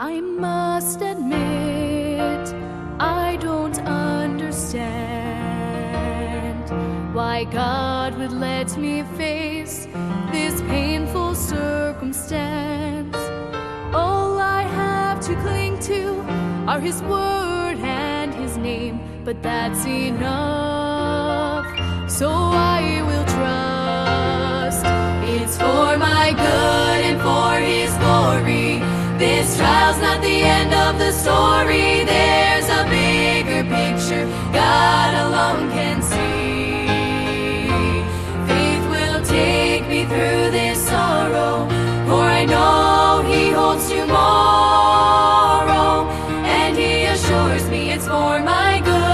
I must admit, I don't understand why God would let me face this painful circumstance. All I have to cling to are His word and His name, but that's enough. So I will trust. It's for my good and for His glory. This trial's not the